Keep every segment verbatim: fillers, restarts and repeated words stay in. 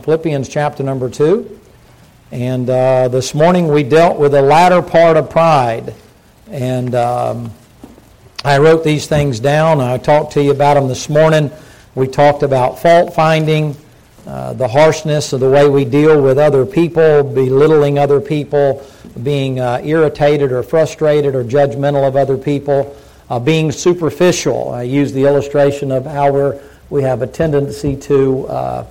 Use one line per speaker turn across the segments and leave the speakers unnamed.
Philippians chapter number two. And uh, this morning we dealt with the latter part of pride. And um, I wrote these things down. I talked to you about them this morning. We talked about fault finding, uh, the harshness of the way we deal with other people, belittling other people, being uh, irritated or frustrated or judgmental of other people, uh, being superficial. I used the illustration of how we're, we have a tendency to uh,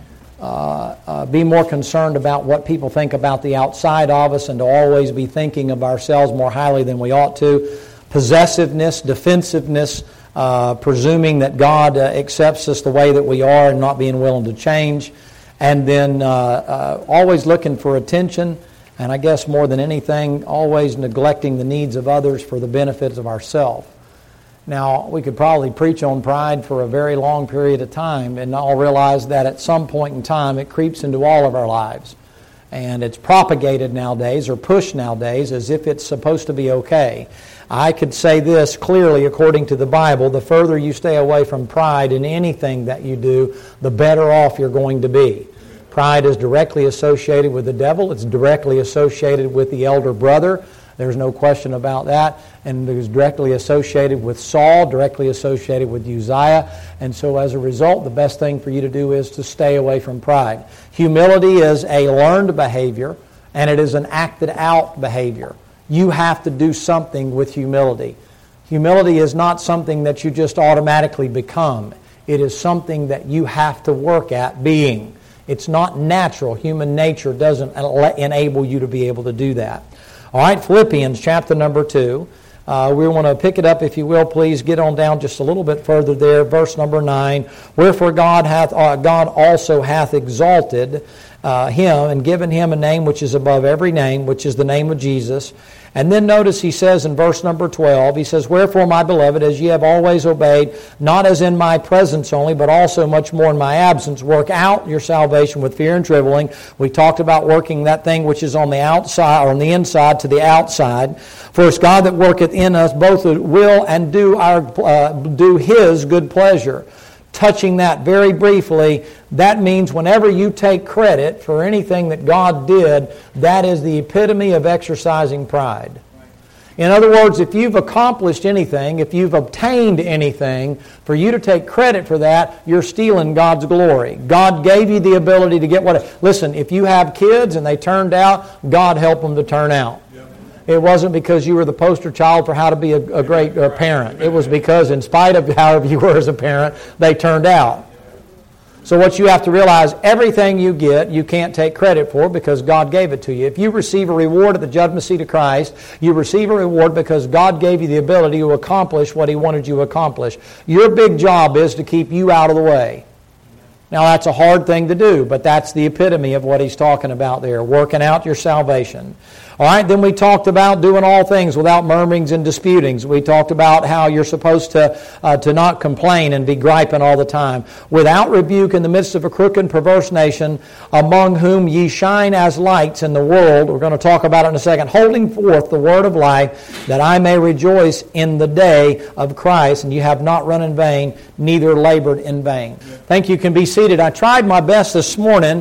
uh, uh, be more concerned about what people think about the outside of us and to always be thinking of ourselves more highly than we ought to. Possessiveness, defensiveness, uh, presuming that God uh, accepts us the way that we are and not being willing to change. And then uh, uh, always looking for attention. And I guess more than anything, always neglecting the needs of others for the benefits of ourselves. Now, we could probably preach on pride for a very long period of time, and I'll realize that at some point in time it creeps into all of our lives. And it's propagated nowadays, or pushed nowadays, as if it's supposed to be okay. I could say this clearly according to the Bible: the further you stay away from pride in anything that you do, the better off you're going to be. Pride is directly associated with the devil. It's directly associated with the elder brother. There's no question about that. And it was directly associated with Saul, directly associated with Uzziah. And so as a result, the best thing for you to do is to stay away from pride. Humility is a learned behavior, and it is an acted out behavior. You have to do something with humility. Humility is not something that you just automatically become. It is something that you have to work at being. It's not natural. Human nature doesn't enable you to be able to do that. All right, Philippians chapter number two. Uh, we want to pick it up, if you will, please. Get on down just a little bit further there. Verse number nine. Wherefore God hath uh, God also hath exalted uh, him and given him a name which is above every name, which is the name of Jesus. And then notice he says in verse number twelve, he says, Wherefore, my beloved, as ye have always obeyed, not as in my presence only, but also much more in my absence, work out your salvation with fear and trembling. We talked about working that thing which is on the outside, or on the inside to the outside. For it's God that worketh in us both to will and do our uh, do His good pleasure. Touching that very briefly, that means whenever you take credit for anything that God did, that is the epitome of exercising pride. In other words, if you've accomplished anything, if you've obtained anything, for you to take credit for that, you're stealing God's glory. God gave you the ability to get what... Listen, if you have kids and they turned out, God helped them to turn out. It wasn't because you were the poster child for how to be a, a great uh, parent. It was because in spite of however you were as a parent, they turned out. So what you have to realize, everything you get, you can't take credit for because God gave it to you. If you receive a reward at the judgment seat of Christ, you receive a reward because God gave you the ability to accomplish what He wanted you to accomplish. Your big job is to keep you out of the way. Now that's a hard thing to do, but that's the epitome of what he's talking about there, working out your salvation. All right, then we talked about doing all things without murmurings and disputings. We talked about how you're supposed to uh, to not complain and be griping all the time. Without rebuke in the midst of a crooked and perverse nation, among whom ye shine as lights in the world. We're going to talk about it in a second. Holding forth the word of life, that I may rejoice in the day of Christ. And you have not run in vain, neither labored in vain. Thank you. You can be seated. I tried my best this morning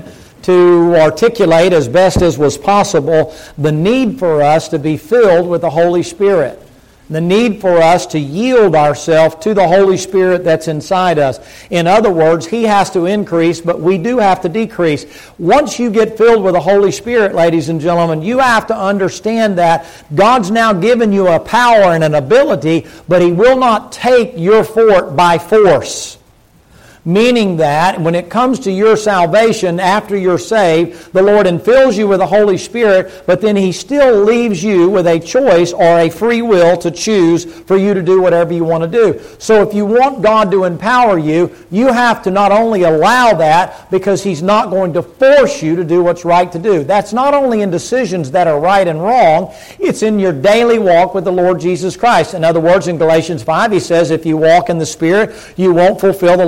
to articulate as best as was possible the need for us to be filled with the Holy Spirit. The need for us to yield ourselves to the Holy Spirit that's inside us. In other words, He has to increase, but we do have to decrease. Once you get filled with the Holy Spirit, ladies and gentlemen, you have to understand that God's now given you a power and an ability, but He will not take your fort by force. Meaning that when it comes to your salvation after you're saved, the Lord infills you with the Holy Spirit, but then He still leaves you with a choice or a free will to choose for you to do whatever you want to do. So if you want God to empower you, you have to not only allow that, because He's not going to force you to do what's right to do. That's not only in decisions that are right and wrong, it's in your daily walk with the Lord Jesus Christ. In other words, in Galatians five, he says, if you walk in the Spirit, you won't fulfill the lust of the flesh.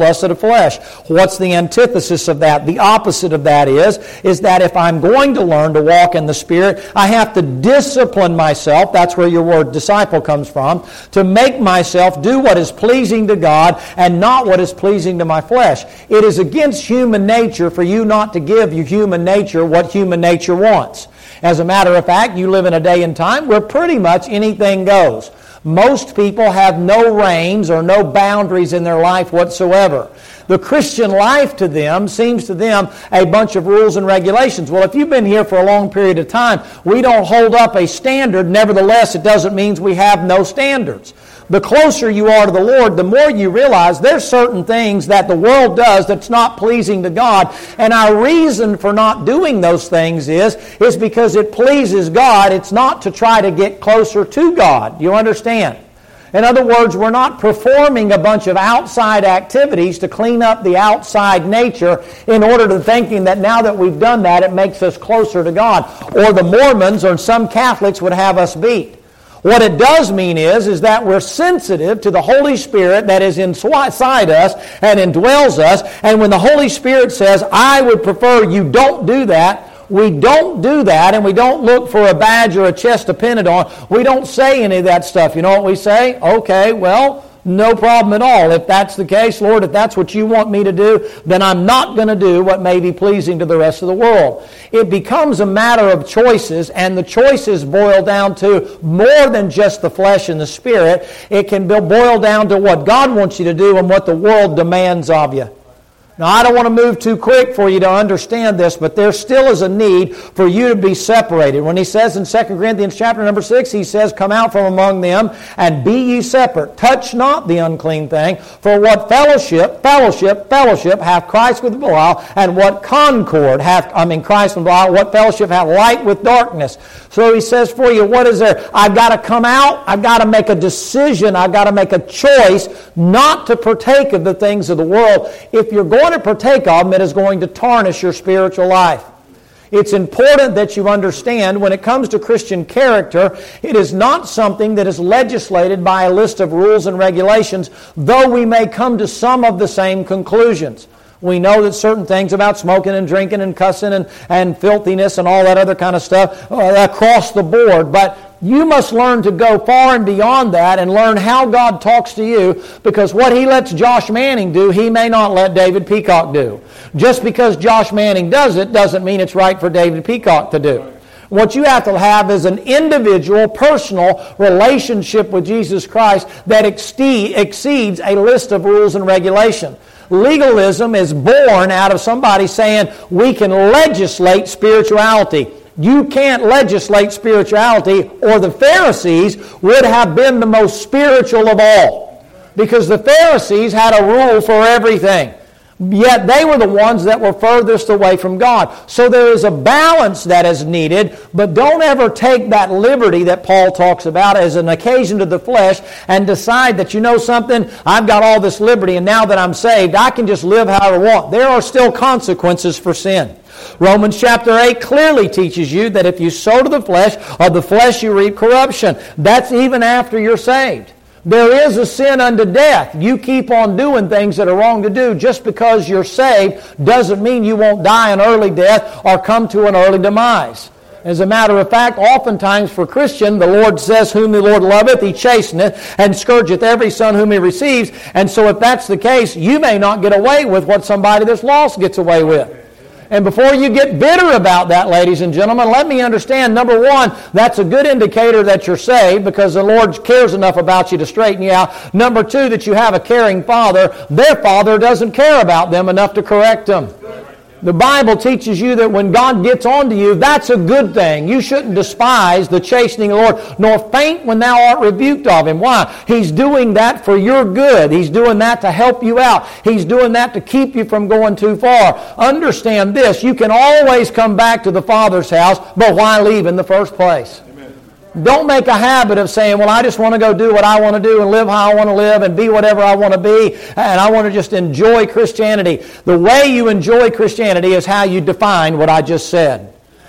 flesh. What's the antithesis of that? The opposite of that is, is that if I'm going to learn to walk in the Spirit, I have to discipline myself, that's where your word disciple comes from, to make myself do what is pleasing to God and not what is pleasing to my flesh. It is against human nature for you not to give your human nature what human nature wants. As a matter of fact, you live in a day and time where pretty much anything goes. Most people have no reins or no boundaries in their life whatsoever. The Christian life to them seems to them a bunch of rules and regulations. Well, if you've been here for a long period of time, we don't hold up a standard. Nevertheless, it doesn't mean we have no standards. The closer you are to the Lord, the more you realize there's certain things that the world does that's not pleasing to God. And our reason for not doing those things is, is because it pleases God. It's not to try to get closer to God. You understand? In other words, we're not performing a bunch of outside activities to clean up the outside nature in order to thinking that now that we've done that, it makes us closer to God. Or the Mormons or some Catholics would have us beat. What it does mean is, is that we're sensitive to the Holy Spirit that is inside us and indwells us. And when the Holy Spirit says, I would prefer you don't do that, we don't do that, and we don't look for a badge or a chest to pin it on. We don't say any of that stuff. You know what we say? Okay, well, no problem at all. If that's the case, Lord, if that's what you want me to do, then I'm not going to do what may be pleasing to the rest of the world. It becomes a matter of choices, and the choices boil down to more than just the flesh and the spirit. It can boil down to what God wants you to do and what the world demands of you. Now, I don't want to move too quick for you to understand this, but there still is a need for you to be separated. When he says in Second Corinthians chapter number six, he says, come out from among them and be ye separate. Touch not the unclean thing, for what fellowship, fellowship, fellowship hath Christ with Belial, and what concord hath, I mean Christ with Belial, what fellowship hath light with darkness. So he says for you, what is there? I've got to come out, I've got to make a decision, I've got to make a choice not to partake of the things of the world. If you're going to partake of them, it is going to tarnish your spiritual life. It's important that you understand when it comes to Christian character, it is not something that is legislated by a list of rules and regulations, though we may come to some of the same conclusions. We know that certain things about smoking and drinking and cussing and, and filthiness and all that other kind of stuff uh, across the board, but you must learn to go far and beyond that and learn how God talks to you, because what He lets Josh Manning do, He may not let David Peacock do. Just because Josh Manning does it doesn't mean it's right for David Peacock to do. What you have to have is an individual, personal relationship with Jesus Christ that exceeds a list of rules and regulations. Legalism is born out of somebody saying we can legislate spirituality. You can't legislate spirituality, or the Pharisees would have been the most spiritual of all, because the Pharisees had a rule for everything. Yet they were the ones that were furthest away from God. So there is a balance that is needed, but don't ever take that liberty that Paul talks about as an occasion to the flesh and decide that, you know something, I've got all this liberty and now that I'm saved, I can just live how I want. There are still consequences for sin. Romans chapter eight clearly teaches you that if you sow to the flesh, of the flesh you reap corruption. That's even after you're saved. There is a sin unto death. You keep on doing things that are wrong to do. Just because you're saved doesn't mean you won't die an early death or come to an early demise. As a matter of fact, oftentimes for Christian, the Lord says, whom the Lord loveth, He chasteneth, and scourgeth every son whom He receives. And so if that's the case, you may not get away with what somebody that's lost gets away with. And before you get bitter about that, ladies and gentlemen, let me understand, number one, that's a good indicator that you're saved because the Lord cares enough about you to straighten you out. Number two, that you have a caring father. Their father doesn't care about them enough to correct them. The Bible teaches you that when God gets onto you, that's a good thing. You shouldn't despise the chastening of the Lord, nor faint when thou art rebuked of Him. Why? He's doing that for your good. He's doing that to help you out. He's doing that to keep you from going too far. Understand this, you can always come back to the Father's house, but why leave in the first place? Don't make a habit of saying, well, I just want to go do what I want to do and live how I want to live and be whatever I want to be, and I want to just enjoy Christianity. The way you enjoy Christianity is how you define what I just said.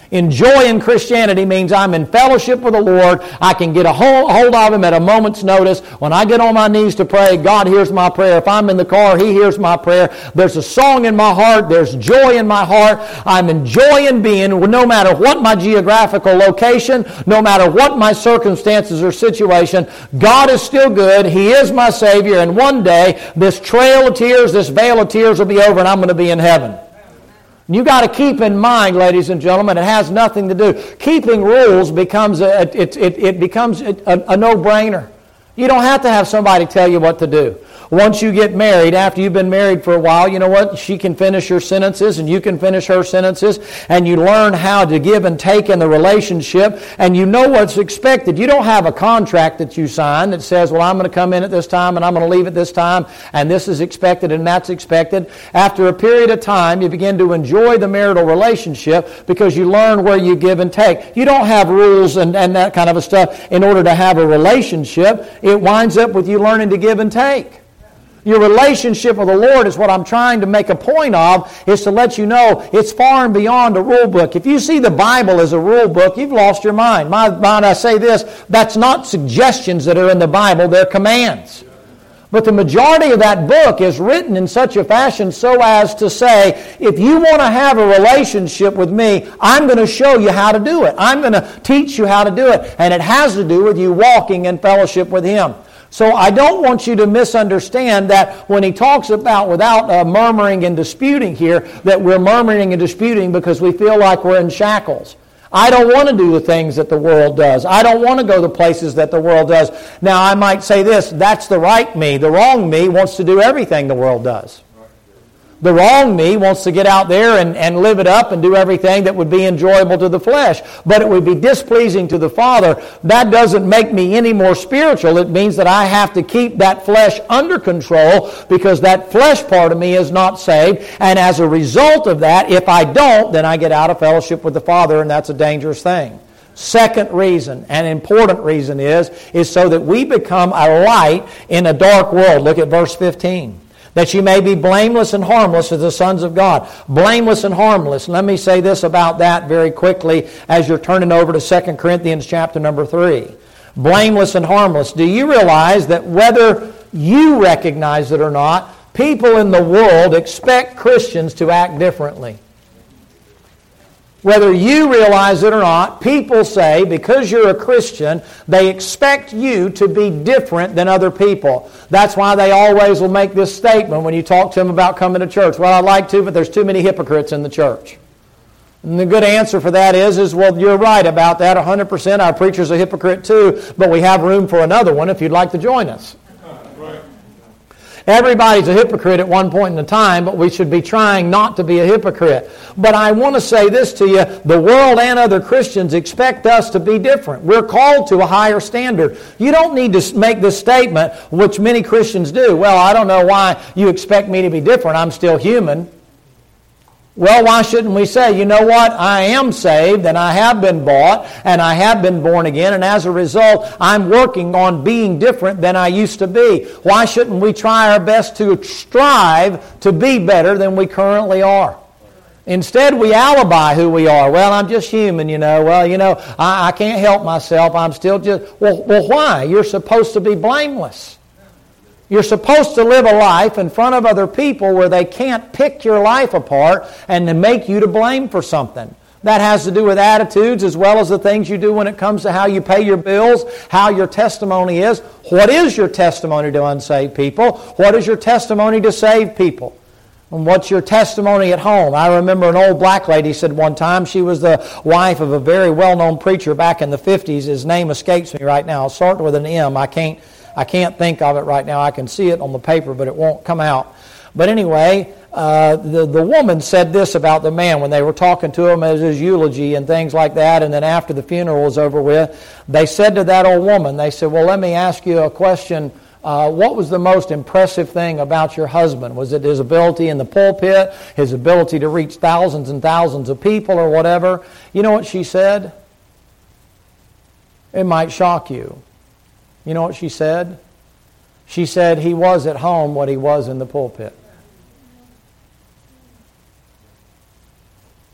Enjoying Christianity means I'm in fellowship with the Lord. I can get a hold, hold of Him at a moment's notice. When I get on my knees to pray, God hears my prayer. If I'm in the car, He hears my prayer. There's a song in my heart. There's joy in my heart. I'm enjoying being, no matter what my geographical location, no matter what my circumstances or situation, God is still good. He is my Savior. And one day, this trail of tears, this veil of tears will be over and I'm going to be in heaven. You got to keep in mind, ladies and gentlemen, it has nothing to do. Keeping rules becomes a, it, it, it becomes a, a no-brainer. You don't have to have somebody tell you what to do. Once you get married, after you've been married for a while, you know what? She can finish your sentences and you can finish her sentences, and you learn how to give and take in the relationship, and you know what's expected. You don't have a contract that you sign that says, well, I'm going to come in at this time and I'm going to leave at this time, and this is expected and that's expected. After a period of time, you begin to enjoy the marital relationship because you learn where you give and take. You don't have rules and, and that kind of a stuff in order to have a relationship. It winds up with you learning to give and take. Your relationship with the Lord is what I'm trying to make a point of, is to let you know it's far and beyond a rule book. If you see the Bible as a rule book, you've lost your mind. My mind, I say this, that's not suggestions that are in the Bible, they're commands. But the majority of that book is written in such a fashion so as to say, if you want to have a relationship with me, I'm going to show you how to do it. I'm going to teach you how to do it. And it has to do with you walking in fellowship with Him. So I don't want you to misunderstand that when he talks about without uh, murmuring and disputing here, that we're murmuring and disputing because we feel like we're in shackles. I don't want to do the things that the world does. I don't want to go the places that the world does. Now I might say this, that's the right me. The wrong me wants to do everything the world does. The wrong me wants to get out there and, and live it up and do everything that would be enjoyable to the flesh. But it would be displeasing to the Father. That doesn't make me any more spiritual. It means that I have to keep that flesh under control because that flesh part of me is not saved. And as a result of that, if I don't, then I get out of fellowship with the Father, and that's a dangerous thing. Second reason, an important reason is, is so that we become a light in a dark world. Look at verse fifteen. That you may be blameless and harmless as the sons of God. Blameless and harmless. Let me say this about that very quickly as you're turning over to Second Corinthians chapter number three. Blameless and harmless. Do you realize that whether you recognize it or not, people in the world expect Christians to act differently? Whether you realize it or not, people say, because you're a Christian, they expect you to be different than other people. That's why they always will make this statement when you talk to them about coming to church. Well, I'd like to, but there's too many hypocrites in the church. And the good answer for that is, is well, you're right about that, one hundred percent. Our preacher's a hypocrite too, but we have room for another one if you'd like to join us. Everybody's a hypocrite at one point in time, but we should be trying not to be a hypocrite. But I want to say this to you, the world and other Christians expect us to be different. We're called to a higher standard. You don't need to make this statement, which many Christians do. Well, I don't know why you expect me to be different. I'm still human. Well, why shouldn't we say, you know what, I am saved and I have been bought and I have been born again, and as a result, I'm working on being different than I used to be. Why shouldn't we try our best to strive to be better than we currently are? Instead, we alibi who we are. Well, I'm just human, you know. Well, you know, I, I can't help myself. I'm still just... Well, well, why? You're supposed to be blameless. You're supposed to live a life in front of other people where they can't pick your life apart and to make you to blame for something. That has to do with attitudes as well as the things you do when it comes to how you pay your bills, how your testimony is. What is your testimony to unsaved people? What is your testimony to saved people? And what's your testimony at home? I remember an old black lady said one time, she was the wife of a very well-known preacher back in the fifties. His name escapes me right now. I'll start with an M. I can't I can't think of it right now. I can see it on the paper, but it won't come out. But anyway, uh, the, the woman said this about the man when they were talking to him as his eulogy and things like that, and then after the funeral was over with, they said to that old woman, they said, well, let me ask you a question. Uh, what was the most impressive thing about your husband? Was it his ability in the pulpit, his ability to reach thousands and thousands of people or whatever? You know what she said? It might shock you. You know what she said? She said he was at home what he was in the pulpit.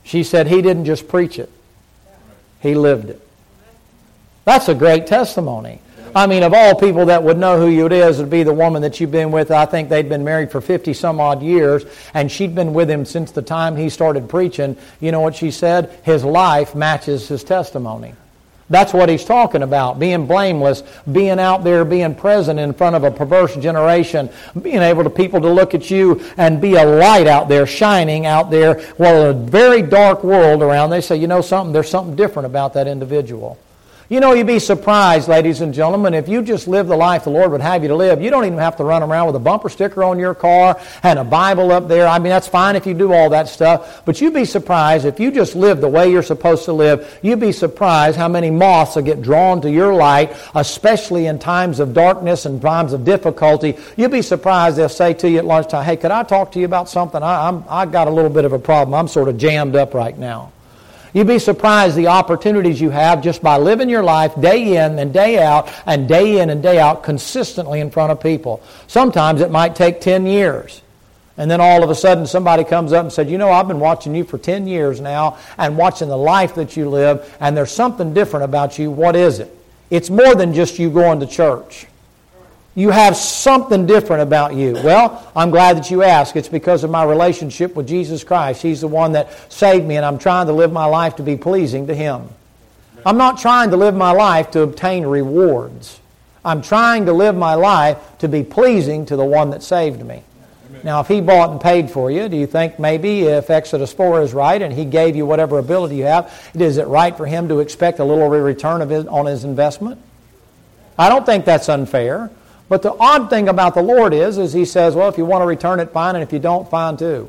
She said he didn't just preach it. He lived it. That's a great testimony. I mean, of all people that would know who you it is, it would be the woman that you've been with. I think they'd been married for fifty some odd years, and she'd been with him since the time he started preaching. You know what she said? His life matches his testimony. That's what he's talking about, being blameless, being out there, being present in front of a perverse generation, being able to people to look at you and be a light out there, shining out there, while a very dark world around. They say, you know something, there's something different about that individual. You know, you'd be surprised, ladies and gentlemen, if you just live the life the Lord would have you to live. You don't even have to run around with a bumper sticker on your car and a Bible up there. I mean, that's fine if you do all that stuff. But you'd be surprised if you just live the way you're supposed to live. You'd be surprised how many moths will get drawn to your light, especially in times of darkness and times of difficulty. You'd be surprised they'll say to you at lunchtime, hey, could I talk to you about something? I, I'm, I got a little bit of a problem. I'm sort of jammed up right now. You'd be surprised the opportunities you have just by living your life day in and day out and day in and day out consistently in front of people. Sometimes it might take ten years. And then all of a sudden somebody comes up and said, you know, I've been watching you for ten years now and watching the life that you live, and there's something different about you. What is it? It's more than just you going to church. You have something different about you. Well, I'm glad that you asked. It's because of my relationship with Jesus Christ. He's the one that saved me, and I'm trying to live my life to be pleasing to Him. I'm not trying to live my life to obtain rewards. I'm trying to live my life to be pleasing to the one that saved me. Amen. Now, if He bought and paid for you, do you think maybe if Exodus four is right and He gave you whatever ability you have, is it right for Him to expect a little return of his, on His investment? I don't think that's unfair. But the odd thing about the Lord is, is He says, well, if you want to return it, fine, and if you don't, fine too.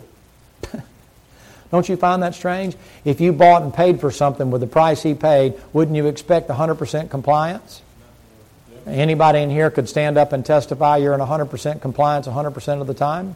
Don't you find that strange? If you bought and paid for something with the price He paid, wouldn't you expect one hundred percent compliance? Anybody in here could stand up and testify you're in one hundred percent compliance one hundred percent of the time?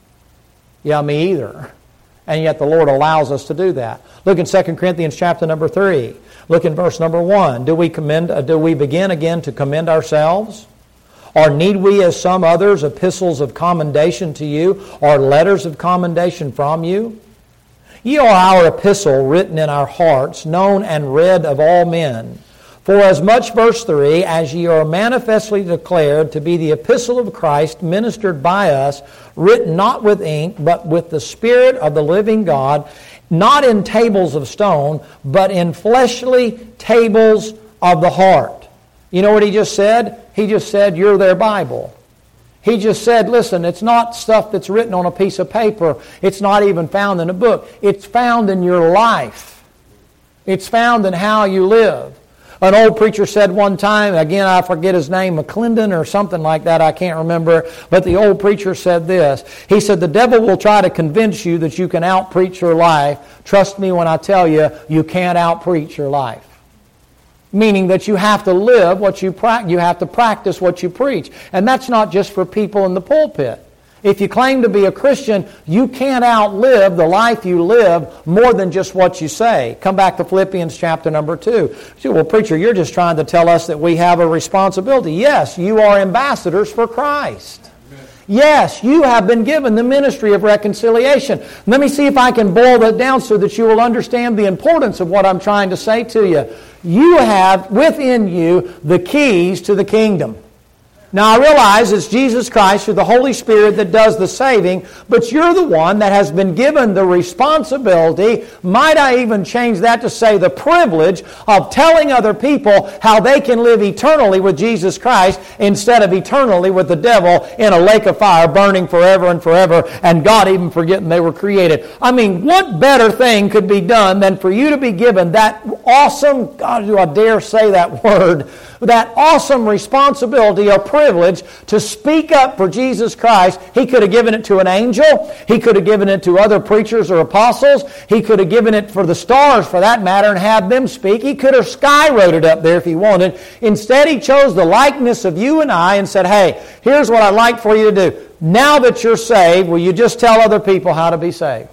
Yeah, me either. And yet the Lord allows us to do that. Look in Second Corinthians chapter number three. Look in verse number one. Do we commend? Uh, do we begin again to commend ourselves? Or need we, as some others, epistles of commendation to you, or letters of commendation from you? Ye are our epistle, written in our hearts, known and read of all men. For as much, verse three, as ye are manifestly declared to be the epistle of Christ, ministered by us, written not with ink, but with the Spirit of the living God, not in tables of stone, but in fleshly tables of the heart. You know what he just said? He just said, you're their Bible. He just said, listen, it's not stuff that's written on a piece of paper. It's not even found in a book. It's found in your life. It's found in how you live. An old preacher said one time, again, I forget his name, McClendon or something like that, I can't remember, but the old preacher said this. He said, the devil will try to convince you that you can out-preach your life. Trust me when I tell you, you can't out-preach your life. Meaning that you have to live what you practice, you have to practice what you preach. And that's not just for people in the pulpit. If you claim to be a Christian, you can't outlive the life you live more than just what you say. Come back to Philippians chapter number two. You say, well, preacher, you're just trying to tell us that we have a responsibility. Yes, you are ambassadors for Christ. Yes, you have been given the ministry of reconciliation. Let me see if I can boil that down so that you will understand the importance of what I'm trying to say to you. You have within you the keys to the kingdom. Now, I realize it's Jesus Christ through the Holy Spirit that does the saving, but you're the one that has been given the responsibility, might I even change that to say the privilege, of telling other people how they can live eternally with Jesus Christ instead of eternally with the devil in a lake of fire burning forever and forever, and God even forgetting they were created. I mean, what better thing could be done than for you to be given that awesome, God, do I dare say that word, that awesome responsibility or privilege to speak up for Jesus Christ. He could have given it to an angel. He could have given it to other preachers or apostles. He could have given it for the stars, for that matter, and had them speak. He could have skywrote it up there if he wanted. Instead, he chose the likeness of you and I and said, hey, here's what I'd like for you to do. Now that you're saved, will you just tell other people how to be saved?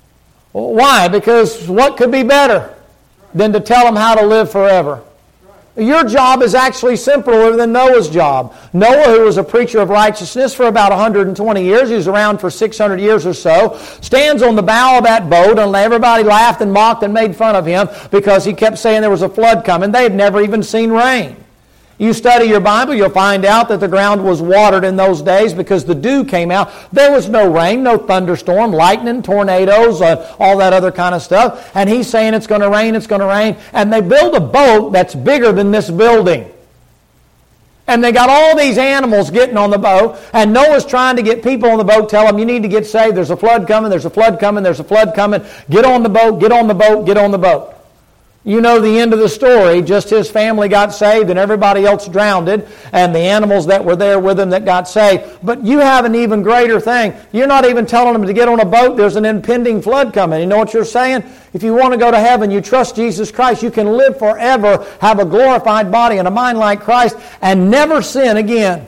Well, why? Because what could be better than to tell them how to live forever? Your job is actually simpler than Noah's job. Noah, who was a preacher of righteousness for about one hundred twenty years, he was around for six hundred years or so, stands on the bow of that boat, and everybody laughed and mocked and made fun of him because he kept saying there was a flood coming. They had never even seen rain. You study your Bible, you'll find out that the ground was watered in those days because the dew came out. There was no rain, no thunderstorm, lightning, tornadoes, uh, all that other kind of stuff. And he's saying it's going to rain, it's going to rain. And they build a boat that's bigger than this building. And they got all these animals getting on the boat, and Noah's trying to get people on the boat, tell them, you need to get saved, there's a flood coming, there's a flood coming, there's a flood coming. Get on the boat, get on the boat, get on the boat. You know the end of the story. Just his family got saved and everybody else drowned, and the animals that were there with him that got saved. But you have an even greater thing. You're not even telling them to get on a boat. There's an impending flood coming. You know what you're saying? If you want to go to heaven, you trust Jesus Christ, you can live forever, have a glorified body and a mind like Christ, and never sin again.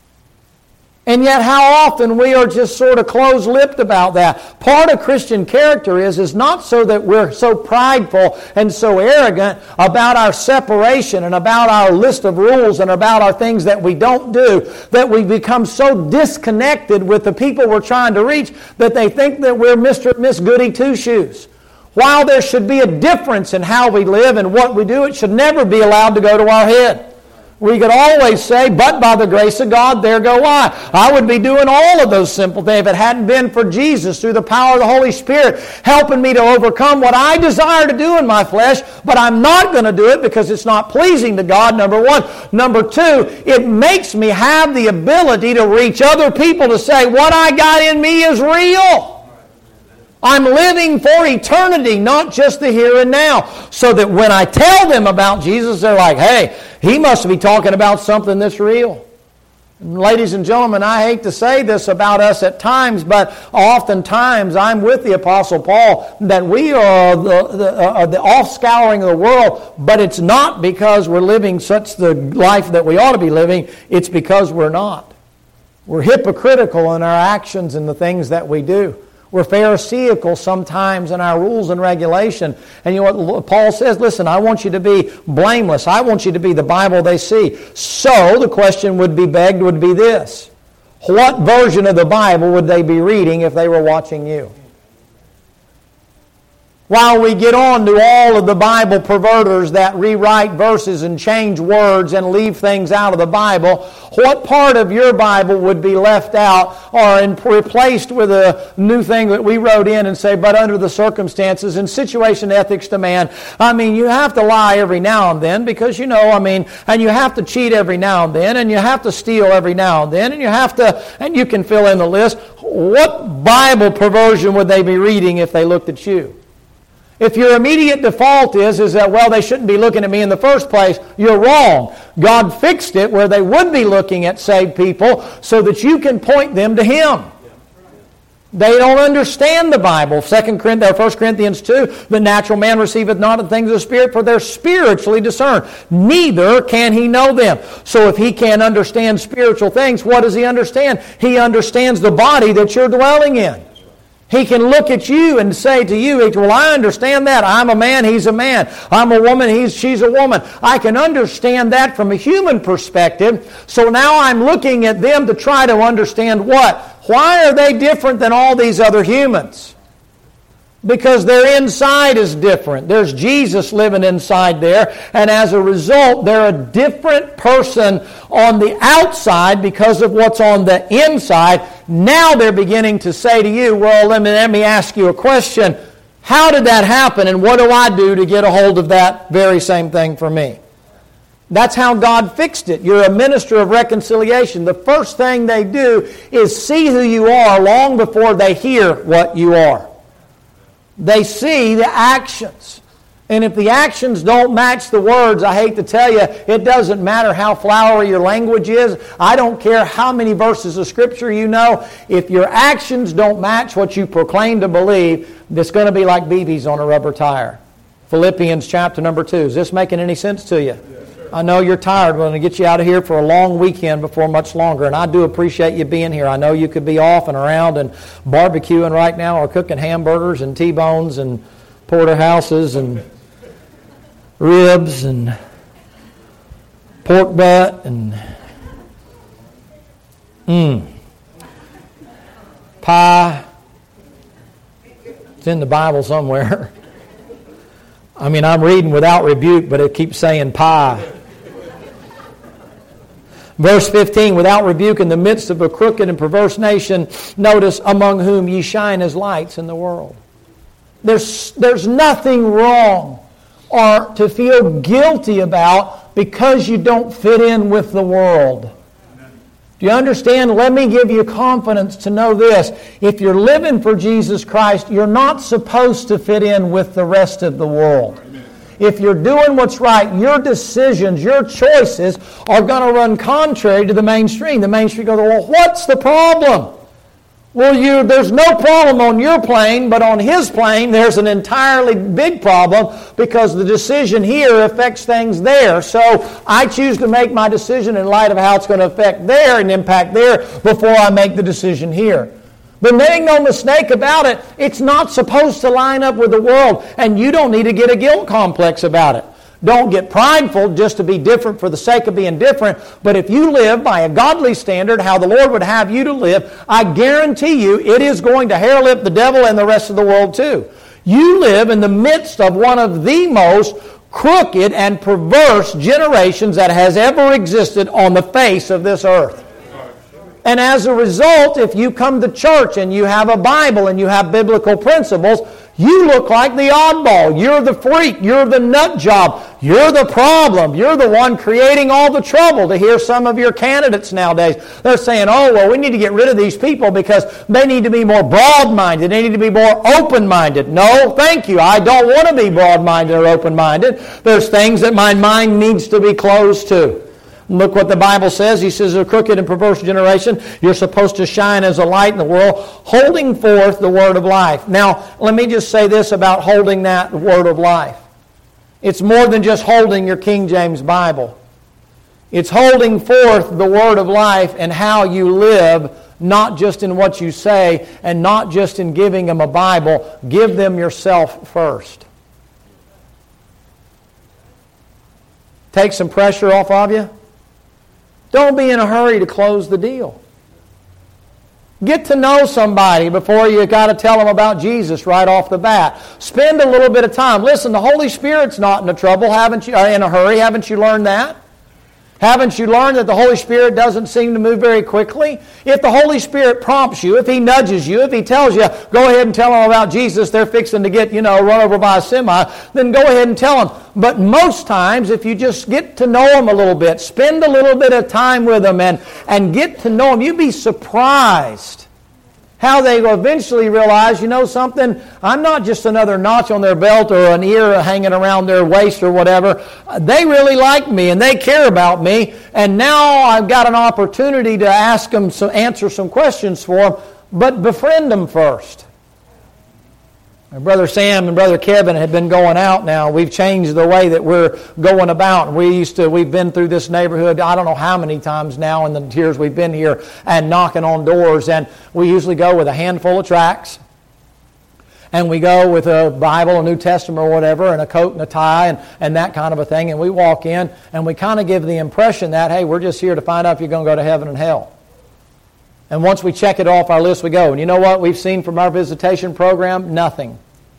And yet how often we are just sort of close-lipped about that. Part of Christian character is, is not so that we're so prideful and so arrogant about our separation and about our list of rules and about our things that we don't do, that we become so disconnected with the people we're trying to reach that they think that we're Mister and Miss Goody Two-Shoes. While there should be a difference in how we live and what we do, it should never be allowed to go to our head. We could always say, but by the grace of God, there go I. I would be doing all of those simple things if it hadn't been for Jesus through the power of the Holy Spirit helping me to overcome what I desire to do in my flesh, but I'm not going to do it because it's not pleasing to God, number one. Number two, it makes me have the ability to reach other people to say, what I got in me is real. I'm living for eternity, not just the here and now. So that when I tell them about Jesus, they're like, hey, he must be talking about something that's real. And ladies and gentlemen, I hate to say this about us at times, but oftentimes I'm with the Apostle Paul that we are the, the, uh, the off-scouring of the world, but it's not because we're living such the life that we ought to be living. It's because we're not. We're hypocritical in our actions and the things that we do. We're pharisaical sometimes in our rules and regulation. And you know what Paul says? Listen, I want you to be blameless. I want you to be the Bible they see. So the question would be begged would be this. What version of the Bible would they be reading if they were watching you? While we get on to all of the Bible perverters that rewrite verses and change words and leave things out of the Bible, what part of your Bible would be left out or in, replaced with a new thing that we wrote in and say, but under the circumstances and situation ethics demand? I mean, you have to lie every now and then because, you know, I mean, and you have to cheat every now and then, and you have to steal every now and then, and you have to, and you can fill in the list. What Bible perversion would they be reading if they looked at you? If your immediate default is, is that, well, they shouldn't be looking at me in the first place, you're wrong. God fixed it where they would be looking at saved people so that you can point them to Him. They don't understand the Bible. Second Corinthians, First Corinthians two, the natural man receiveth not the things of the Spirit, for they're spiritually discerned. Neither can he know them. So if he can't understand spiritual things, what does he understand? He understands the body that you're dwelling in. He can look at you and say to you, well, I understand that. I'm a man, he's a man. I'm a woman, he's, she's a woman. I can understand that from a human perspective. So now I'm looking at them to try to understand what? Why are they different than all these other humans? Because their inside is different. There's Jesus living inside there. And as a result, they're a different person on the outside because of what's on the inside. Now they're beginning to say to you, well, let me, let me ask you a question. How did that happen? And what do I do to get a hold of that very same thing for me? That's how God fixed it. You're a minister of reconciliation. The first thing they do is see who you are long before they hear what you are. They see the actions. And if the actions don't match the words, I hate to tell you, it doesn't matter how flowery your language is. I don't care how many verses of Scripture you know. If your actions don't match what you proclaim to believe, it's going to be like B Bs on a rubber tire. Philippians chapter number two. Is this making any sense to you? I know you're tired. We're going to get you out of here for a long weekend before much longer. And I do appreciate you being here. I know you could be off and around and barbecuing right now or cooking hamburgers and T-bones and porterhouses and ribs and pork butt and mm, pie. It's in the Bible somewhere. I mean, I'm reading without rebuke, but it keeps saying pie. Verse fifteen, without rebuke in the midst of a crooked and perverse nation, notice, among whom ye shine as lights in the world. There's, there's nothing wrong or to feel guilty about because you don't fit in with the world. Do you understand? Let me give you confidence to know this. If you're living for Jesus Christ, you're not supposed to fit in with the rest of the world. If you're doing what's right, your decisions, your choices are going to run contrary to the mainstream. The mainstream goes, well, what's the problem? Well, you, there's no problem on your plane, but on his plane there's an entirely big problem because the decision here affects things there. So I choose to make my decision in light of how it's going to affect there and impact there before I make the decision here. But make no mistake about it, it's not supposed to line up with the world, and you don't need to get a guilt complex about it. Don't get prideful just to be different for the sake of being different. But if you live by a godly standard, how the Lord would have you to live, I guarantee you it is going to hair lip the devil and the rest of the world too. You live in the midst of one of the most crooked and perverse generations that has ever existed on the face of this earth. And as a result, if you come to church and you have a Bible and you have biblical principles, you look like the oddball. You're the freak. You're the nut job. You're the problem. You're the one creating all the trouble. To hear some of your candidates nowadays, they're saying, oh, well, we need to get rid of these people because they need to be more broad-minded. They need to be more open-minded. No, thank you. I don't want to be broad-minded or open-minded. There's things that my mind needs to be closed to. Look what the Bible says. He says, a crooked and perverse generation, you're supposed to shine as a light in the world, holding forth the word of life. Now, let me just say this about holding that word of life. It's more than just holding your King James Bible. It's holding forth the word of life and how you live, not just in what you say and not just in giving them a Bible. Give them yourself first. Take some pressure off of you. Don't be in a hurry to close the deal. Get to know somebody before you got to tell them about Jesus right off the bat. Spend a little bit of time. Listen, the Holy Spirit's not in a trouble, haven't you? In a hurry, haven't you learned that? Haven't you learned that the Holy Spirit doesn't seem to move very quickly? If the Holy Spirit prompts you, if He nudges you, if He tells you, go ahead and tell them about Jesus, they're fixing to get, you know, run over by a semi, then go ahead and tell them. But most times, if you just get to know them a little bit, spend a little bit of time with them and, and get to know them, you'd be surprised how they will eventually realize, you know something, I'm not just another notch on their belt or an ear hanging around their waist or whatever. They really like me and they care about me, and now I've got an opportunity to ask them, to answer some questions for them, but befriend them first. My Brother Sam and Brother Kevin had been going out now. We've changed the way that we're going about. We used to, we've been through this neighborhood, I don't know how many times now in the years we've been here, and knocking on doors. And we usually go with a handful of tracts. And we go with a Bible, a New Testament or whatever, and a coat and a tie and, and that kind of a thing. And we walk in and we kind of give the impression that, hey, we're just here to find out if you're going to go to heaven and hell. And once we check it off our list, we go. And you know what we've seen from our visitation program? Nothing.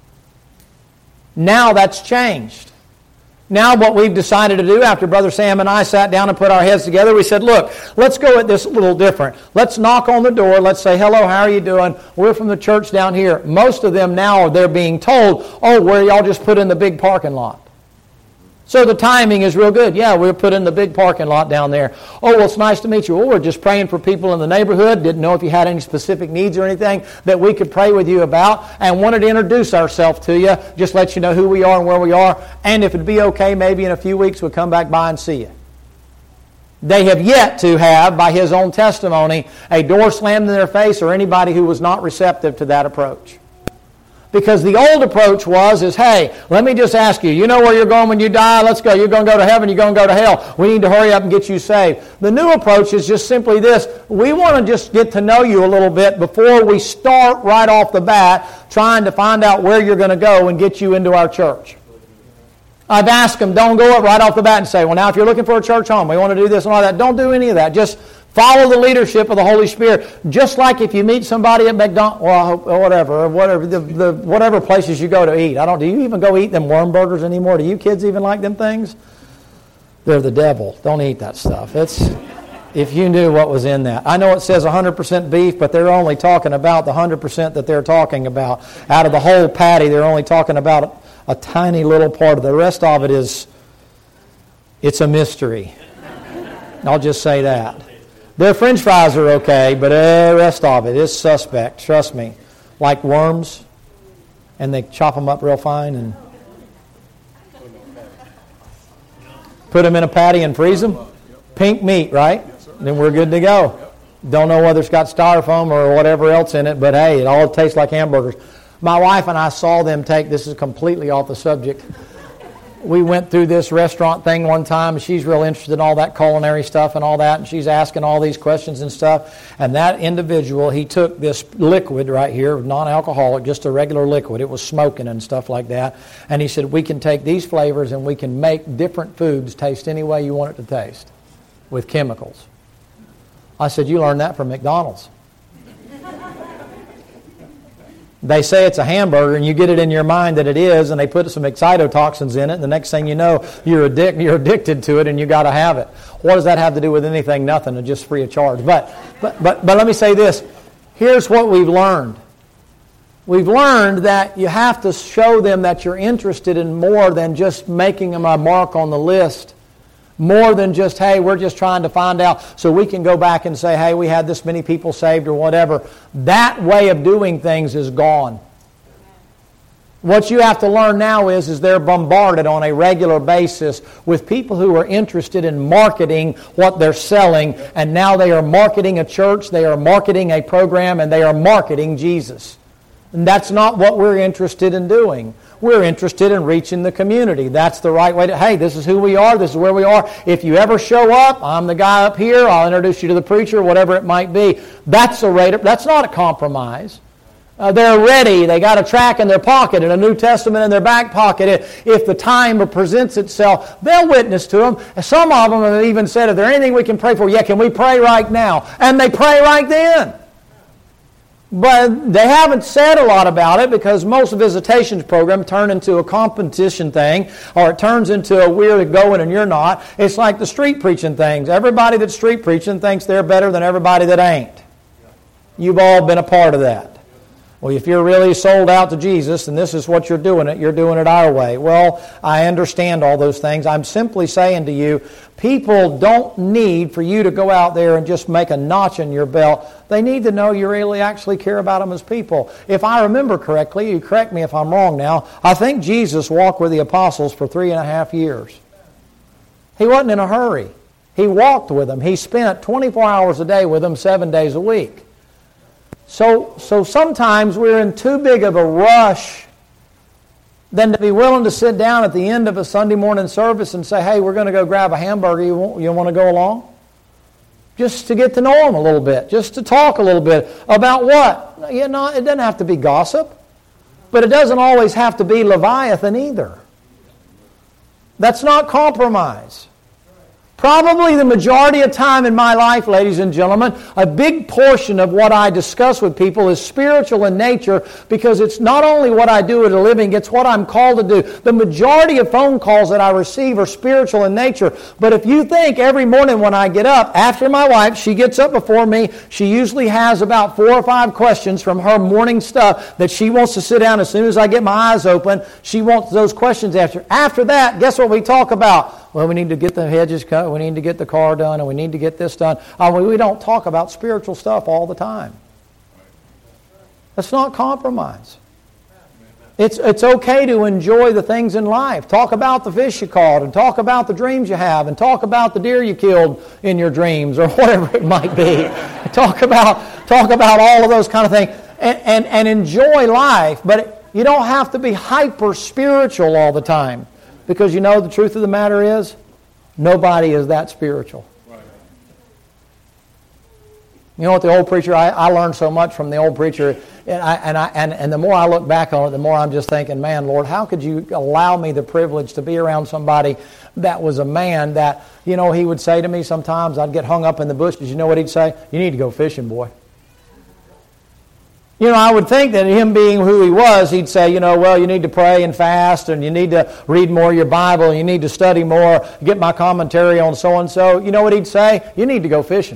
Now that's changed. Now what we've decided to do after Brother Sam and I sat down and put our heads together, we said, look, let's go at this a little different. Let's knock on the door. Let's say, hello, how are you doing? We're from the church down here. Most of them now, they're being told, oh, where y'all just put in the big parking lot. So the timing is real good. Yeah, we're put in the big parking lot down there. Oh, well, it's nice to meet you. Oh, we're just praying for people in the neighborhood. Didn't know if you had any specific needs or anything that we could pray with you about, and wanted to introduce ourselves to you, just let you know who we are and where we are, and if it'd be okay, maybe in a few weeks we'll come back by and see you. They have yet to have, by his own testimony, a door slammed in their face or anybody who was not receptive to that approach. Because the old approach was, is, hey, let me just ask you, you know where you're going when you die? Let's go. You're going to go to heaven. You're going to go to hell. We need to hurry up and get you saved. The new approach is just simply this. We want to just get to know you a little bit before we start right off the bat trying to find out where you're going to go and get you into our church. I've asked them, don't go up right off the bat and say, well, now if you're looking for a church home, we want to do this and all that. Don't do any of that. Just follow the leadership of the Holy Spirit. Just like if you meet somebody at McDonald's, well, or whatever, or whatever, the, the, whatever places you go to eat. I don't. Do you even go eat them worm burgers anymore? Do you kids even like them things? They're the devil. Don't eat that stuff. It's, if you knew what was in that. I know it says one hundred percent beef, but they're only talking about the one hundred percent that they're talking about. Out of the whole patty, they're only talking about a tiny little part of it. The rest of it is, it's a mystery. I'll just say that. Their French fries are okay, but the rest of it is suspect, trust me. Like worms, and they chop them up real fine and put them in a patty and freeze them. Pink meat, right? Then we're good to go. Don't know whether it's got styrofoam or whatever else in it, but hey, it all tastes like hamburgers. My wife and I saw them take, this is completely off the subject. We went through this restaurant thing one time, and she's real interested in all that culinary stuff and all that, and she's asking all these questions and stuff. And that individual, he took this liquid right here, non-alcoholic, just a regular liquid. It was smoking and stuff like that. And he said, we can take these flavors and we can make different foods taste any way you want it to taste with chemicals. I said, you learned that from McDonald's. They say it's a hamburger, and you get it in your mind that it is, and they put some excitotoxins in it, and the next thing you know, you're, addic- you're addicted to it, and you got to have it. What does that have to do with anything? Nothing. It's just free of charge. But, but, but, but let me say this. Here's what we've learned. We've learned that you have to show them that you're interested in more than just making them a mark on the list. More than just, hey, we're just trying to find out so we can go back and say, hey, we had this many people saved or whatever. That way of doing things is gone. What you have to learn now is, is they're bombarded on a regular basis with people who are interested in marketing what they're selling, and now they are marketing a church, they are marketing a program, and they are marketing Jesus. And that's not what we're interested in doing. We're interested in reaching the community. That's the right way to, hey, this is who we are, this is where we are. If you ever show up, I'm the guy up here, I'll introduce you to the preacher, whatever it might be. That's a rate of, that's not a compromise. Uh, they're ready. They got a tract in their pocket and a New Testament in their back pocket. If, if the time presents itself, they'll witness to them. Some of them have even said, is there anything we can pray for? Yeah, can we pray right now? And they pray right then. But they haven't said a lot about it because most visitations program turn into a competition thing, or it turns into a we're going and you're not. It's like the street preaching things. Everybody that's street preaching thinks they're better than everybody that ain't. You've all been a part of that. Well, if you're really sold out to Jesus and this is what you're doing it, you're doing it our way. Well, I understand all those things. I'm simply saying to you, people don't need for you to go out there and just make a notch in your belt. They need to know you really actually care about them as people. If I remember correctly, you correct me if I'm wrong now, I think Jesus walked with the apostles for three and a half years. He wasn't in a hurry. He walked with them. He spent twenty-four hours a day with them, seven days a week. So, so sometimes we're in too big of a rush than to be willing to sit down at the end of a Sunday morning service and say, hey, we're going to go grab a hamburger. You want, you want to go along? Just to get to know them a little bit. Just to talk a little bit. About what? You know, it doesn't have to be gossip. But it doesn't always have to be Leviathan either. That's not compromise. Probably the majority of time in my life, ladies and gentlemen, a big portion of what I discuss with people is spiritual in nature because it's not only what I do at a living, it's what I'm called to do. The majority of phone calls that I receive are spiritual in nature. But if you think every morning when I get up, after my wife, she gets up before me, she usually has about four or five questions from her morning stuff that she wants to sit down as soon as I get my eyes open. She wants those questions answered. After that, guess what we talk about? Well, we need to get the hedges cut, we need to get the car done, and we need to get this done. Uh, we don't talk about spiritual stuff all the time. That's not compromise. It's, it's okay to enjoy the things in life. Talk about the fish you caught, and talk about the dreams you have, and talk about the deer you killed in your dreams, or whatever it might be. talk about talk about all of those kind of things, and, and, and enjoy life. But you don't have to be hyper-spiritual all the time. Because you know the truth of the matter is, nobody is that spiritual. Right. You know what, the old preacher, I, I learned so much from the old preacher, and, I, and, I, and, and the more I look back on it, the more I'm just thinking, man, Lord, how could you allow me the privilege to be around somebody that was a man that, you know, he would say to me sometimes, I'd get hung up in the bushes, you know what he'd say? You need to go fishing, boy. You know, I would think that him being who he was, he'd say, you know, well, you need to pray and fast, and you need to read more of your Bible, and you need to study more, get my commentary on so-and-so. You know what he'd say? You need to go fishing.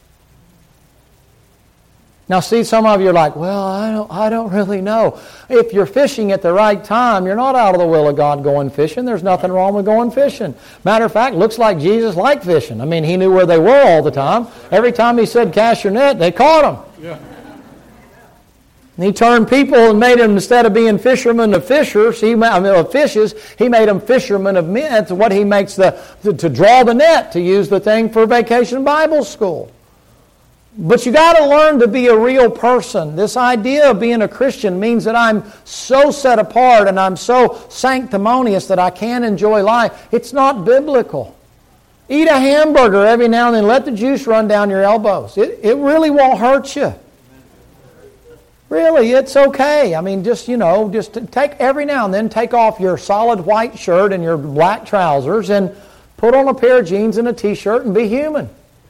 Now, see, some of you are like, well, I don't, I don't really know. If you're fishing at the right time, you're not out of the will of God going fishing. There's nothing wrong with going fishing. Matter of fact, looks like Jesus liked fishing. I mean, he knew where they were all the time. Every time he said, cast your net, they caught them. Yeah. And he turned people and made them, instead of being fishermen of fishers, he, I mean, of fishes, he made them fishermen of men. That's what he makes the, to, to draw the net, to use the thing for Vacation Bible School. But you got to learn to be a real person. This idea of being a Christian means that I'm so set apart and I'm so sanctimonious that I can't enjoy life. It's not biblical. Eat a hamburger every now and then. Let the juice run down your elbows. It, it really won't hurt you. Really, it's okay. I mean, just, you know, just take every now and then, take off your solid white shirt and your black trousers and put on a pair of jeans and a t-shirt and be human.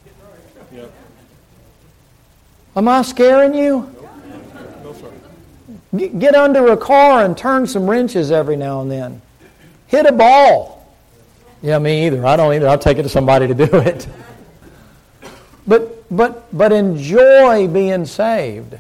Am I scaring you?
No, sir.
Get under a car and turn some wrenches every now and then. Hit a ball. Yeah, me either. I don't either. I'll take it to somebody to do it. But but but enjoy being saved.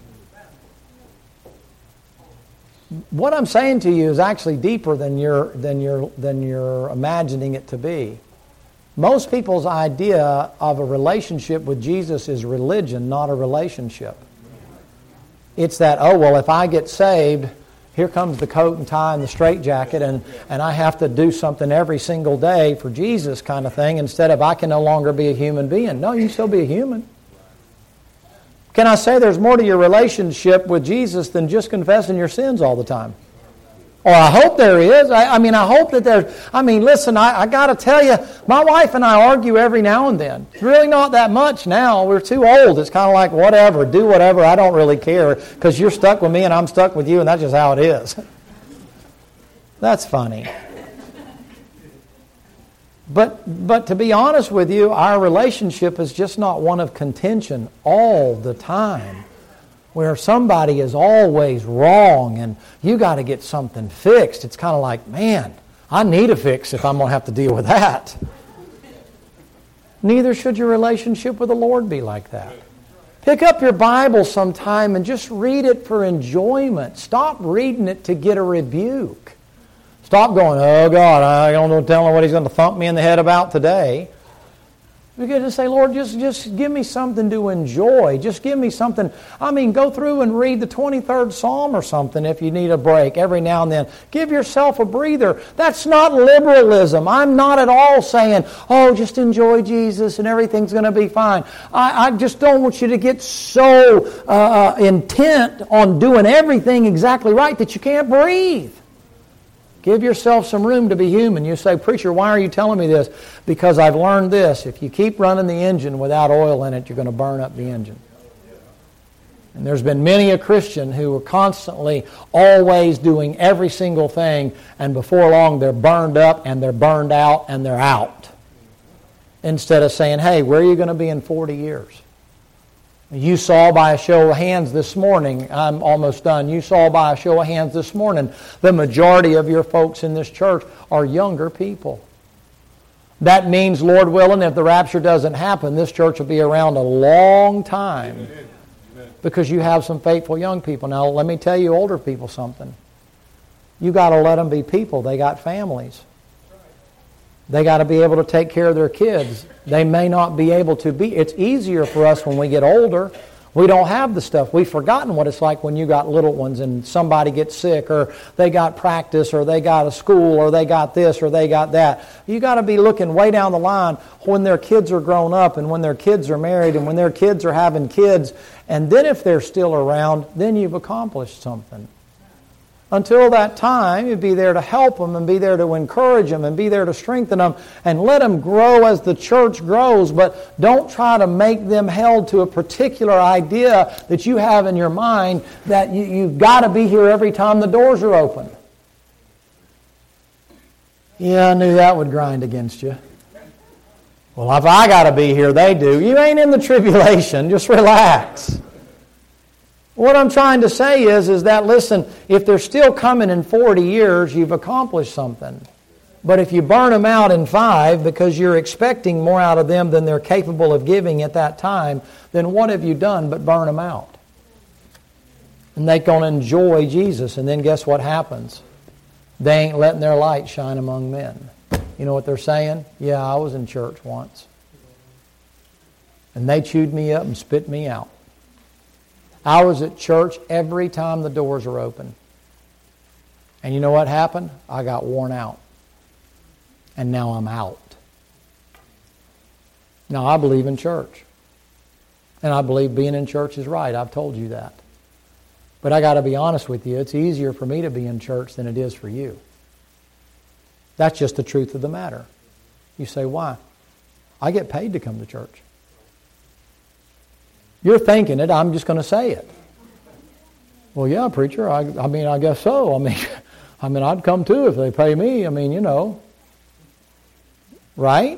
What I'm saying to you is actually deeper than you're than you're than you're imagining it to be. Most people's idea of a relationship with Jesus is religion, not a relationship. It's that, oh, well, if I get saved, here comes the coat and tie and the straitjacket, and, and I have to do something every single day for Jesus kind of thing, instead of I can no longer be a human being. No, you can still be a human. Can I say there's more to your relationship with Jesus than just confessing your sins all the time? Or I hope there is. I, I mean, I hope that there's... I mean, listen, I, I got to tell you, my wife and I argue every now and then. It's really not that much now. We're too old. It's kind of like, whatever, do whatever. I don't really care because you're stuck with me and I'm stuck with you, and that's just how it is. That's funny. But, but to be honest with you, our relationship is just not one of contention all the time, where somebody is always wrong and you got to get something fixed. It's kind of like, man, I need a fix if I'm going to have to deal with that. Neither should your relationship with the Lord be like that. Pick up your Bible sometime and just read it for enjoyment. Stop reading it to get a rebuke. Stop going, oh God, I don't know tell him what he's going to thump me in the head about today. We get to say, Lord, just, just give me something to enjoy. Just give me something. I mean, go through and read the twenty-third Psalm or something if you need a break every now and then. Give yourself a breather. That's not liberalism. I'm not at all saying, oh, just enjoy Jesus and everything's going to be fine. I, I just don't want you to get so uh, intent on doing everything exactly right that you can't breathe. Give yourself some room to be human. You say, preacher, why are you telling me this? Because I've learned this. If you keep running the engine without oil in it, you're going to burn up the engine. And there's been many a Christian who are constantly always doing every single thing, and before long they're burned up and they're burned out and they're out. Instead of saying, hey, where are you going to be in forty years? You saw by a show of hands this morning, I'm almost done, you saw by a show of hands this morning, the majority of your folks in this church are younger people. That means, Lord willing, if the rapture doesn't happen, this church will be around a long time. Amen. Because you have some faithful young people. Now, let me tell you older people something. You got to let them be people. They got families. They got to be able to take care of their kids. They may not be able to be. It's easier for us when we get older. We don't have the stuff. We've forgotten what it's like when you got little ones and somebody gets sick, or they got practice, or they got a school, or they got this, or they got that. You got to be looking way down the line when their kids are grown up, and when their kids are married, and when their kids are having kids. And then if they're still around, then you've accomplished something. Until that time, you'd be there to help them and be there to encourage them and be there to strengthen them and let them grow as the church grows. But don't try to make them held to a particular idea that you have in your mind that you, you've got to be here every time the doors are open. Yeah, I knew that would grind against you. Well, if I got to be here, they do. You ain't in the tribulation. Just relax. What I'm trying to say is, is that, listen, if they're still coming in forty years, you've accomplished something. But if you burn them out in five because you're expecting more out of them than they're capable of giving at that time, then what have you done but burn them out? And they're going to enjoy Jesus, and then guess what happens? They ain't letting their light shine among men. You know what they're saying? Yeah, I was in church once. And they chewed me up and spit me out. I was at church every time the doors were open. And you know what happened? I got worn out. And now I'm out. Now I believe in church. And I believe being in church is right. I've told you that. But I got to be honest with you. It's easier for me to be in church than it is for you. That's just the truth of the matter. You say, why? I get paid to come to church. You're thinking it, I'm just going to say it. Well, yeah, preacher, I, I mean, I guess so. I mean, I mean, I'd come too if they pay me. I mean, you know. Right?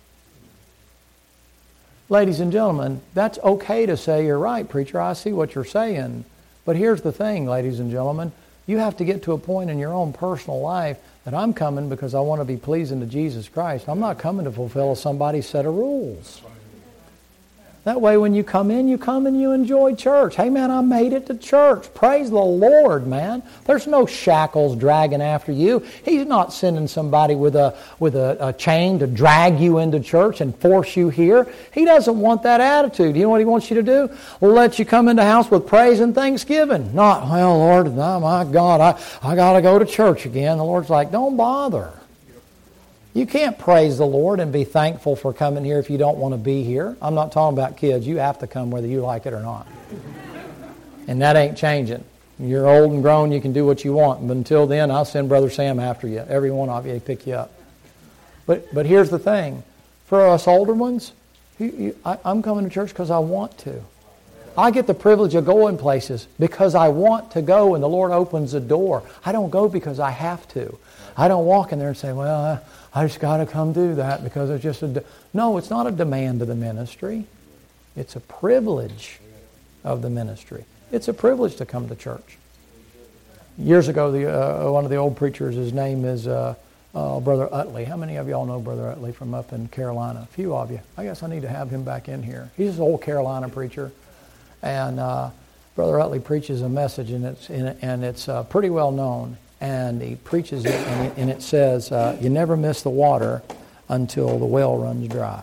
Ladies and gentlemen, that's okay to say you're right, preacher. I see what you're saying. But here's the thing, ladies and gentlemen. You have to get to a point in your own personal life that I'm coming because I want to be pleasing to Jesus Christ. I'm not coming to fulfill somebody's set of rules. That way when you come in, you come and you enjoy church. Hey man, I made it to church. Praise the Lord, man. There's no shackles dragging after you. He's not sending somebody with a with a, a chain to drag you into church and force you here. He doesn't want that attitude. You know what He wants you to do? Let you come into the house with praise and thanksgiving. Not, well, Lord, oh my God, I, I got to go to church again. The Lord's like, don't bother. You can't praise the Lord and be thankful for coming here if you don't want to be here. I'm not talking about kids. You have to come whether you like it or not. And that ain't changing. You're old and grown, you can do what you want. But until then, I'll send Brother Sam after you. Every one of you to pick you up. But but here's the thing. For us older ones, you, you, I, I'm coming to church because I want to. I get the privilege of going places because I want to go and the Lord opens the door. I don't go because I have to. I don't walk in there and say, well, I, I just got to come do that because it's just a... De-. No, it's not a demand of the ministry. It's a privilege of the ministry. It's a privilege to come to church. Years ago, the, uh, one of the old preachers, his name is uh, uh, Brother Utley. How many of y'all know Brother Utley from up in Carolina? A few of you. I guess I need to have him back in here. He's an old Carolina preacher. And uh, Brother Utley preaches a message, and it's, and it's uh, pretty well known. And he preaches it, and it, and it says, uh, you never miss the water until the well runs dry.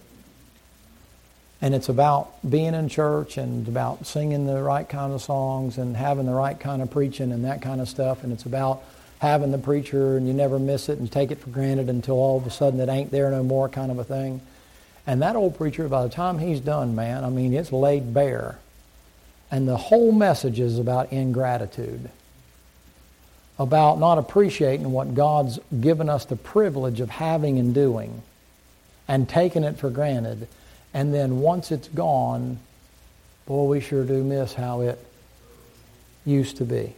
And it's about being in church and about singing the right kind of songs and having the right kind of preaching and that kind of stuff. And it's about having the preacher and you never miss it and take it for granted until all of a sudden it ain't there no more kind of a thing. And that old preacher, by the time he's done, man, I mean, it's laid bare. And the whole message is about ingratitude. About not appreciating what God's given us the privilege of having and doing and taking it for granted. And then once it's gone, boy, we sure do miss how it used to be.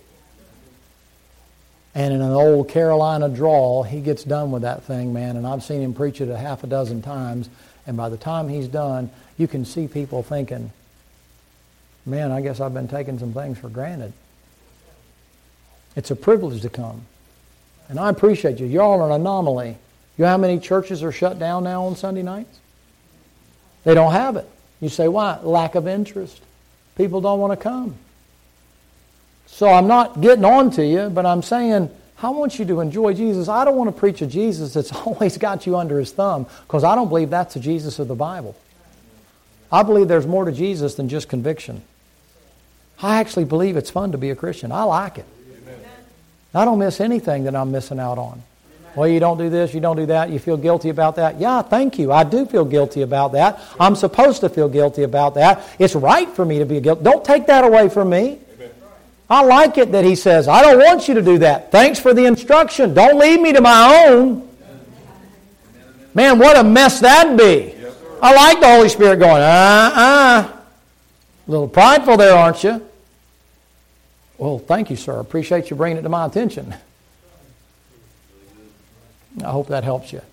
And in an old Carolina drawl, he gets done with that thing, man. And I've seen him preach it a half a dozen times. And by the time he's done, you can see people thinking, man, I guess I've been taking some things for granted. It's a privilege to come. And I appreciate you. You're all an anomaly. You know how many churches are shut down now on Sunday nights? They don't have it. You say, why? Lack of interest. People don't want to come. So I'm not getting on to you, but I'm saying, I want you to enjoy Jesus. I don't want to preach a Jesus that's always got you under His thumb, because I don't believe that's the Jesus of the Bible. I believe there's more to Jesus than just conviction. I actually believe it's fun to be a Christian. I like it. I don't miss anything that I'm missing out on. Well, you don't do this, you don't do that, you feel guilty about that. Yeah, thank you. I do feel guilty about that. I'm supposed to feel guilty about that. It's right for me to be guilty. Don't take that away from me. I like it that he says, I don't want you to do that. Thanks for the instruction. Don't leave me to my own. Man, what a mess that'd be. I like the Holy Spirit going, uh-uh. A little prideful there, aren't you? Well, thank you, sir. I appreciate you bringing it to my attention. I hope that helps you.